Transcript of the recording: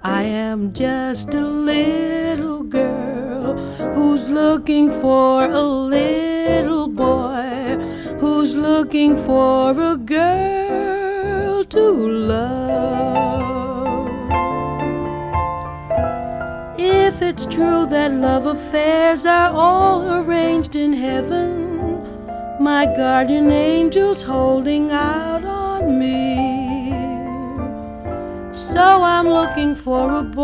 I am just a little girl who's looking for a little boy, who's looking for a girl to love. If it's true that love affairs are all arranged in heaven, my guardian angel's holding out on me. So I'm looking for a boy